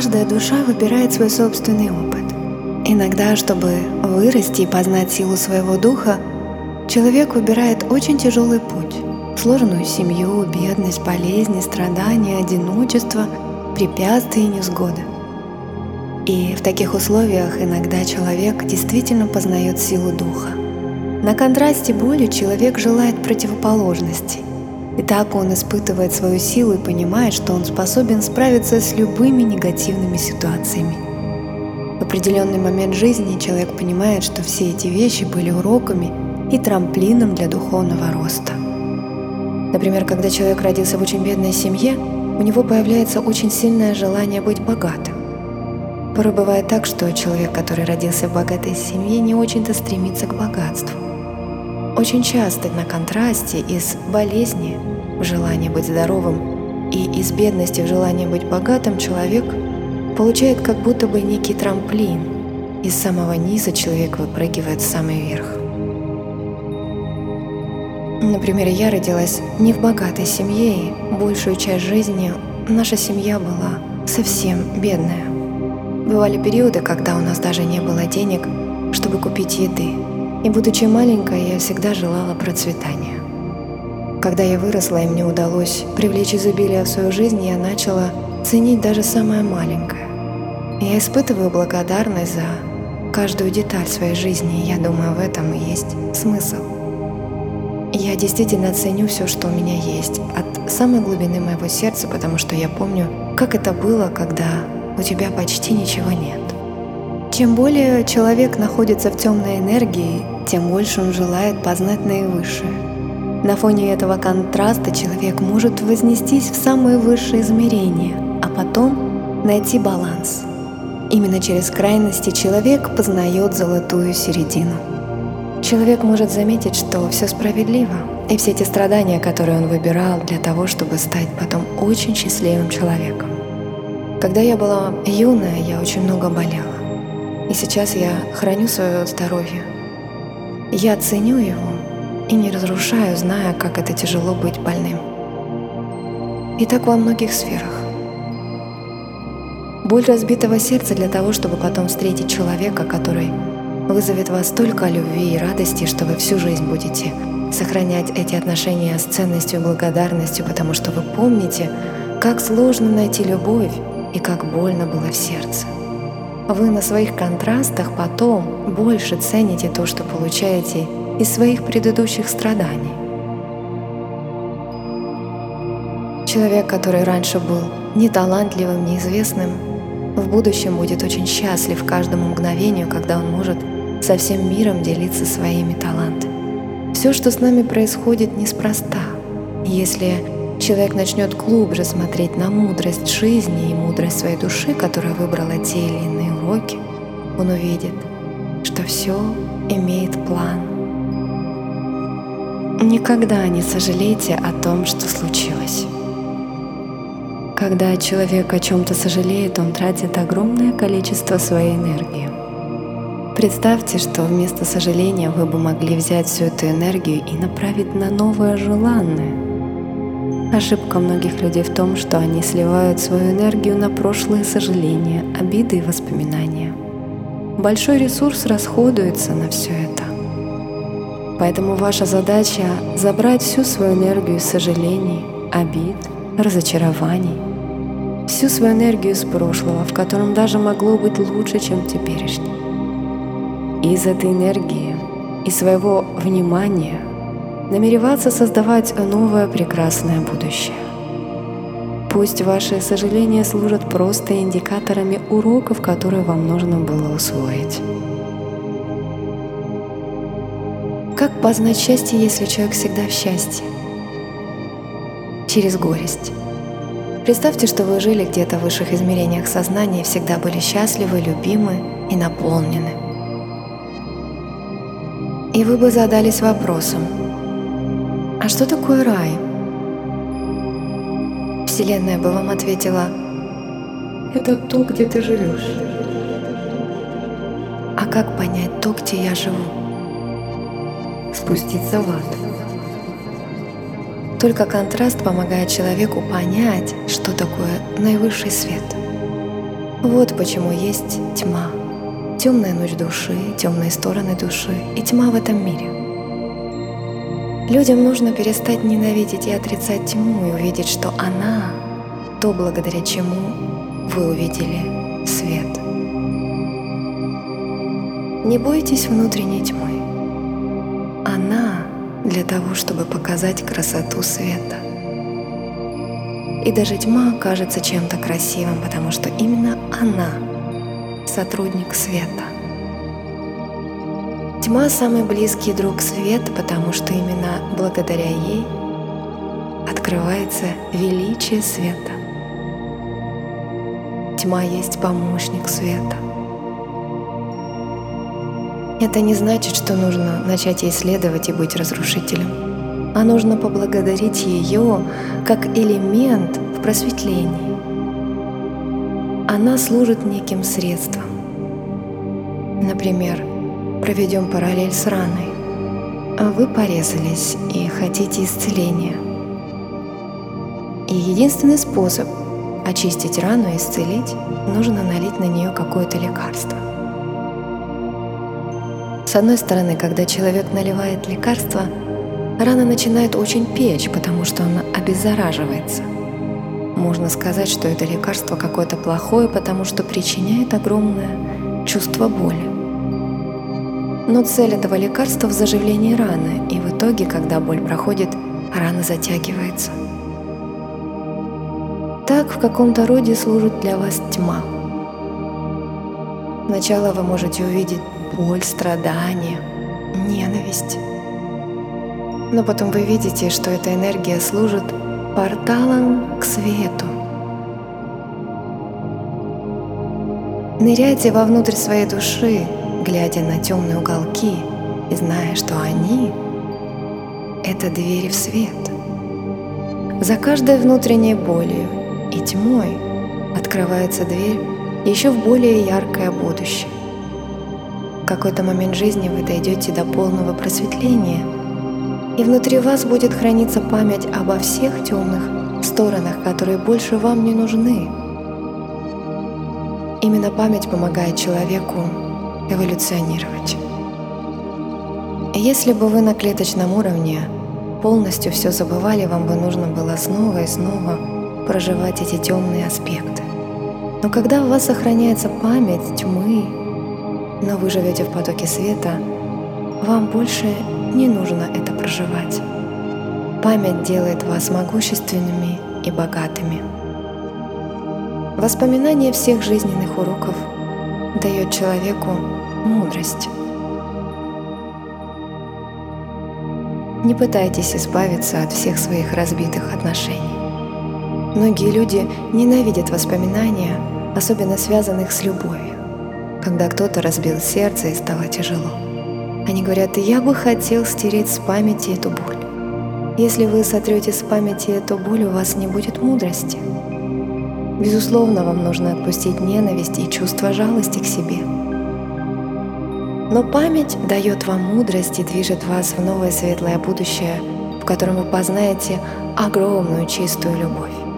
Каждая душа выбирает свой собственный опыт. Иногда, чтобы вырасти и познать силу своего духа, человек выбирает очень тяжелый путь. Сложную семью, бедность, болезни, страдания, одиночество, препятствия и невзгоды. И в таких условиях иногда человек действительно познает силу духа. На контрасте боли человек желает противоположности. И так он испытывает свою силу и понимает, что он способен справиться с любыми негативными ситуациями. В определенный момент жизни человек понимает, что все эти вещи были уроками и трамплином для духовного роста. Например, когда человек родился в очень бедной семье, у него появляется очень сильное желание быть богатым. Порой бывает так, что человек, который родился в богатой семье, не очень-то стремится к богатству. Очень часто на контрасте из болезни в желании быть здоровым и из бедности в желании быть богатым человек получает как будто бы некий трамплин. Из самого низа человек выпрыгивает в самый верх. Например, я родилась не в богатой семье, и большую часть жизни наша семья была совсем бедная. Бывали периоды, когда у нас даже не было денег, чтобы купить еды. И будучи маленькой, я всегда желала процветания. Когда я выросла и мне удалось привлечь изобилие в свою жизнь, я начала ценить даже самое маленькое. Я испытываю благодарность за каждую деталь своей жизни, и я думаю, в этом и есть смысл. Я действительно ценю все, что у меня есть, от самой глубины моего сердца, потому что я помню, как это было, когда у тебя почти ничего нет. Чем более человек находится в темной энергии, тем больше он желает познать наивысшее. На фоне этого контраста человек может вознестись в самые высшие измерения, а потом найти баланс. Именно через крайности человек познает золотую середину. Человек может заметить, что все справедливо, и все эти страдания, которые он выбирал для того, чтобы стать потом очень счастливым человеком. Когда я была юная, я очень много болела. И сейчас я храню свое здоровье. Я ценю его и не разрушаю, зная, как это тяжело быть больным. И так во многих сферах. Боль разбитого сердца для того, чтобы потом встретить человека, который вызовет вас столько любви и радости, что вы всю жизнь будете сохранять эти отношения с ценностью и благодарностью, потому что вы помните, как сложно найти любовь и как больно было в сердце. Вы на своих контрастах потом больше цените то, что получаете из своих предыдущих страданий. Человек, который раньше был неталантливым, неизвестным, в будущем будет очень счастлив каждому мгновению, когда он может со всем миром делиться своими талантами. Все, что с нами происходит, неспроста. Если человек начнет глубже смотреть на мудрость жизни и мудрость своей души, которая выбрала те или иные уроки, он увидит, что все имеет план. Никогда не сожалейте о том, что случилось. Когда человек о чем-то сожалеет, он тратит огромное количество своей энергии. Представьте, что вместо сожаления вы бы могли взять всю эту энергию и направить на новое желанное. Ошибка многих людей в том, что они сливают свою энергию на прошлые сожаления, обиды и воспоминания. Большой ресурс расходуется на все это. Поэтому ваша задача — забрать всю свою энергию из сожалений, обид, разочарований, всю свою энергию из прошлого, в котором даже могло быть лучше, чем теперешний. И из этой энергии и своего внимания намереваться создавать новое прекрасное будущее. Пусть ваши сожаления служат просто индикаторами уроков, которые вам нужно было усвоить. Как познать счастье, если человек всегда в счастье? Через горесть. Представьте, что вы жили где-то в высших измерениях сознания и всегда были счастливы, любимы и наполнены. И вы бы задались вопросом: а что такое рай? Вселенная бы вам ответила: это то, где ты живешь. А как понять то, где я живу? Спуститься в ад. Только контраст помогает человеку понять, что такое наивысший свет. Вот почему есть тьма, темная ночь души, темные стороны души и тьма в этом мире. Людям нужно перестать ненавидеть и отрицать тьму и увидеть, что она — то, благодаря чему вы увидели свет. Не бойтесь внутренней тьмы. Она для того, чтобы показать красоту света. И даже тьма кажется чем-то красивым, потому что именно она — сотрудник света. Тьма — самый близкий друг света, потому что именно благодаря ей открывается величие света. Тьма есть помощник света. Это не значит, что нужно начать ей следовать и быть разрушителем, а нужно поблагодарить ее как элемент в просветлении. Она служит неким средством. Например, проведем параллель с раной. Вы порезались и хотите исцеления. И единственный способ очистить рану и исцелить — нужно налить на нее какое-то лекарство. С одной стороны, когда человек наливает лекарство, рана начинает очень печь, потому что она обеззараживается. Можно сказать, что это лекарство какое-то плохое, потому что причиняет огромное чувство боли. Но цель этого лекарства в заживлении раны, и в итоге, когда боль проходит, рана затягивается. Так в каком-то роде служит для вас тьма. Сначала вы можете увидеть боль, страдания, ненависть. Но потом вы видите, что эта энергия служит порталом к свету. Ныряйте вовнутрь своей души, глядя на темные уголки и зная, что они — это двери в свет. За каждой внутренней болью и тьмой открывается дверь еще в более яркое будущее. В какой-то момент жизни вы дойдете до полного просветления, и внутри вас будет храниться память обо всех темных сторонах, которые больше вам не нужны. Именно память помогает человеку эволюционировать. И если бы вы на клеточном уровне полностью все забывали, вам бы нужно было снова и снова проживать эти темные аспекты. Но когда у вас сохраняется память тьмы, но вы живете в потоке света, вам больше не нужно это проживать. Память делает вас могущественными и богатыми. Воспоминание всех жизненных уроков дает человеку мудрость. Не пытайтесь избавиться от всех своих разбитых отношений. Многие люди ненавидят воспоминания, особенно связанных с любовью. Когда кто-то разбил сердце и стало тяжело, они говорят: «Я бы хотел стереть с памяти эту боль». Если вы сотрете с памяти эту боль, у вас не будет мудрости. Безусловно, вам нужно отпустить ненависть и чувство жалости к себе. Но память дает вам мудрость и движет вас в новое светлое будущее, в котором вы познаете огромную чистую любовь.